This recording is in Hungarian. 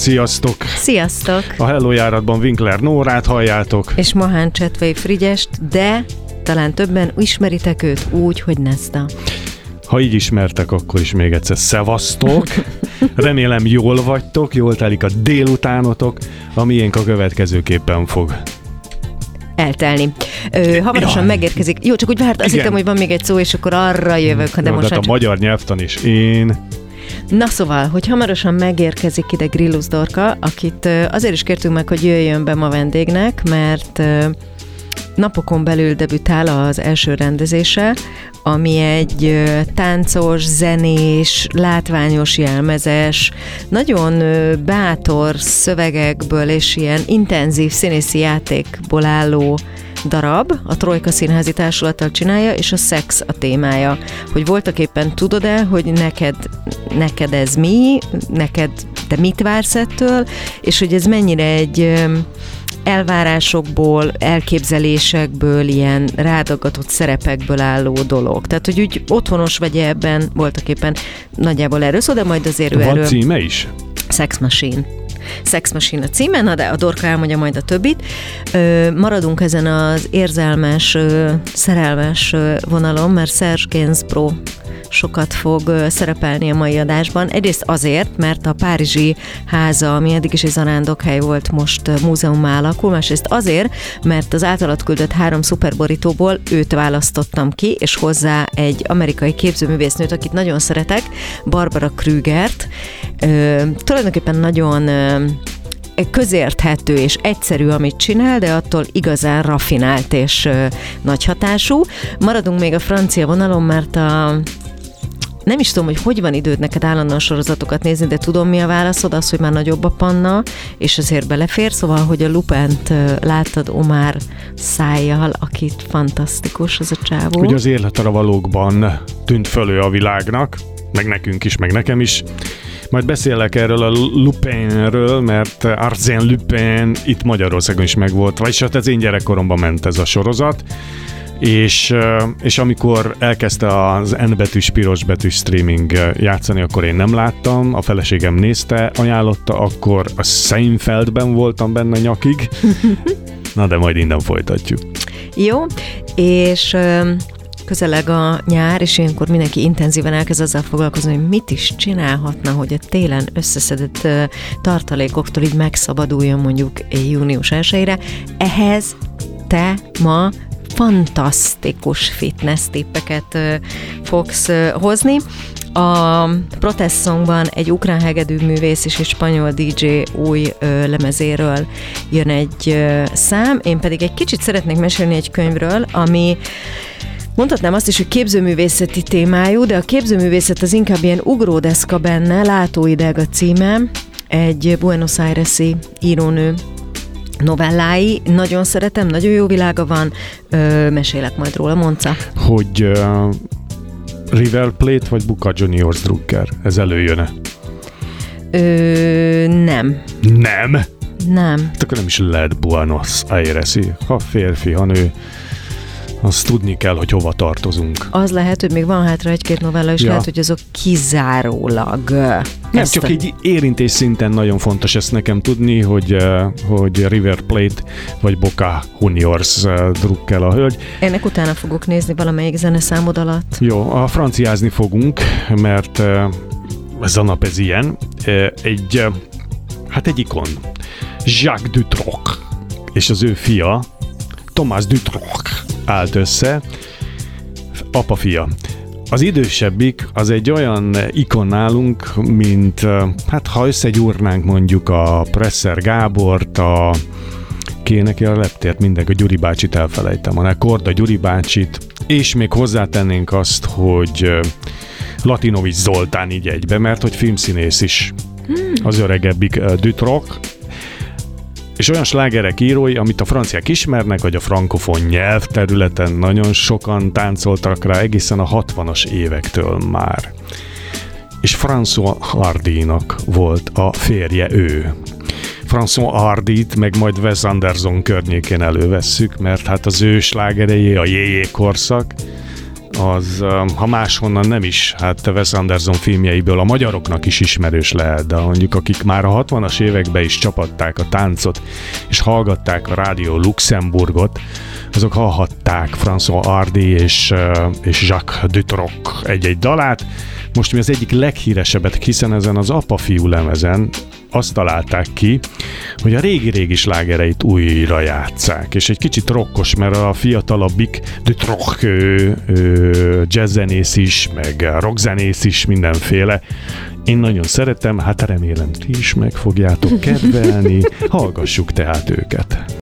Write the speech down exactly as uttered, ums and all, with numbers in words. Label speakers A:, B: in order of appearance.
A: Sziasztok!
B: Sziasztok!
A: A Hello járatban Winkler Nórát halljátok.
B: És Mahán Csetvei Frigyest, de talán többen ismeritek őt úgy, hogy Nesta.
A: Ha így ismertek, akkor is még egyszer szevasztok. Remélem jól vagytok, jól telik a délutánotok, a miénk a következőképpen fog
B: eltelni. Ö, hamarosan Jaj. megérkezik. Jó, csak úgy várt, azt hittem, hogy van még egy szó, és akkor arra jövök. De
A: Jó,
B: most
A: de
B: csak...
A: a magyar nyelvtan is én...
B: Na szóval, hogy hamarosan megérkezik ide Grillus Dorka, akit azért is kértünk meg, hogy jöjjön be ma vendégnek, mert napokon belül debütál az első rendezése, ami egy táncos, zenés, látványos, jelmezes, nagyon bátor szövegekből és ilyen intenzív színészi játékból álló darab, a Trojka Színházi Társulattal csinálja, és a szex a témája. Hogy voltak éppen tudod-e, hogy neked, neked ez mi, neked te mit vársz ettől, és hogy ez mennyire egy elvárásokból, elképzelésekből, ilyen rádaggatott szerepekből álló dolog. Tehát, hogy úgy otthonos vagy ebben, voltak éppen nagyjából erről szó, de majd azért
A: Van
B: ő erről...
A: címe is?
B: Sex Machine. Sex Machine a címe, na de a Dorka elmondja majd a többit. Ö, maradunk ezen az érzelmes, ö, szerelmes ö, vonalon, mert Serge Gainsbourg sokat fog ö, szerepelni a mai adásban. Egyrészt azért, mert a párizsi háza, ami eddig is egy zarándokhely volt, most ö, múzeummá alakul, másrészt azért, mert az általad küldött három szuperborítóból őt választottam ki, és hozzá egy amerikai képzőművésznőt, akit nagyon szeretek, Barbara Krügert. Ö, tulajdonképpen nagyon ö, közérthető és egyszerű, amit csinál, de attól igazán raffinált és ö, nagy hatású. Maradunk még a francia vonalon, mert a nem is tudom, hogy hogy van időd neked állandóan sorozatokat nézni, de tudom, mi a válaszod, az, hogy már nagyobb a panna, és azért belefér, szóval, hogy a Lupent láttad Omar Szájjal, akit fantasztikus az a csávó.
A: Ugye az életre valókban tűnt fölő a világnak, meg nekünk is, meg nekem is. Majd beszélek erről a Lupinről, mert Arsène Lupin itt Magyarországon is megvolt, vagyis hát az én gyerekkoromban ment ez a sorozat, és, és amikor elkezdte az N betűs, piros betűs streaming játszani, akkor én nem láttam, a feleségem nézte, ajánlotta, akkor a Seinfeldben voltam benne nyakig, na de majd innen folytatjuk.
B: Jó, és... közeleg a nyár, és ilyenkor mindenki intenzíven elkezd azzal foglalkozni, hogy mit is csinálhatna, hogy a télen összeszedett tartalékoktól így megszabaduljon mondjuk június elsejére. Ehhez te ma fantasztikus fitness tippeket fogsz hozni. A Protest Songban egy ukrán hegedű művész és egy spanyol dé dzsé új ö, lemezéről jön egy ö, szám, én pedig egy kicsit szeretnék mesélni egy könyvről, ami mondhatnám azt is, hogy képzőművészeti témájú, de a képzőművészet az inkább ilyen ugródeszka benne, Látóideg a címe, egy Buenos Aires-i írónő novellái. Nagyon szeretem, nagyon jó világa van, ö, mesélek majd róla, Monca.
A: Hogy uh, River Plate vagy Boca Juniors Drucker, ez előjön-e?
B: Ö, nem.
A: Nem?
B: Nem.
A: Hát akkor nem is lehet Buenos Aires-i, ha férfi, ha nő. Azt tudni kell, hogy hova tartozunk.
B: Az lehet, hogy még van hátra egy-két novella, és ja. lehet, hogy azok kizárólag.
A: Nem, csak a... így érintés szinten nagyon fontos ezt nekem tudni, hogy, hogy River Plate vagy Boca Juniors drukkel a hölgy.
B: Ennek utána fogok nézni valamelyik zeneszámod alatt.
A: Jó, a franciázni fogunk, mert ez a nap ez ilyen. Egy, hát egy ikon. Jacques Dutroux és az ő fia, Thomas Dutroux állt össze, apa-fia. Az idősebbik az egy olyan ikon nálunk, mint, hát ha összegyúrnánk mondjuk a Presser Gábort, a kéne a leptért, mindenki, a Gyuri bácsit elfelejtem, a Korda Gyuri bácsit, és még hozzátennénk azt, hogy Latinovics Zoltán így egybe, mert hogy filmszínész is az öregebbik Dutroux, és olyan slágerek írói, amit a franciák ismernek, vagy a frankofon nyelvterületen nagyon sokan táncoltak rá egészen a hatvanas évektől már. És François Hardy-nak volt a férje ő. François Hardyt meg majd Wes Anderson környékén elővesszük, mert hát az ő slágerei, a Jé-Jé korszak, az, ha máshonnan nem is, hát Wes Anderson filmjeiből a magyaroknak is ismerős lehet, de mondjuk akik már a hatvanas években is csapatták a táncot, és hallgatták a Rádió Luxemburgot, azok hallhatták François Hardy és, és Jacques Dutroux egy-egy dalát. Most mi az egyik leghíresebbet, hiszen ezen az apa-fiú lemezen azt találták ki, hogy a régi-régi slágereit újra játsszák, és egy kicsit rokkos, mert a fiatalabbik Dutroux jazzzenész is, meg rockzenész is, mindenféle. Én nagyon szeretem, hát remélem ti is meg fogjátok kedvelni, hallgassuk tehát őket.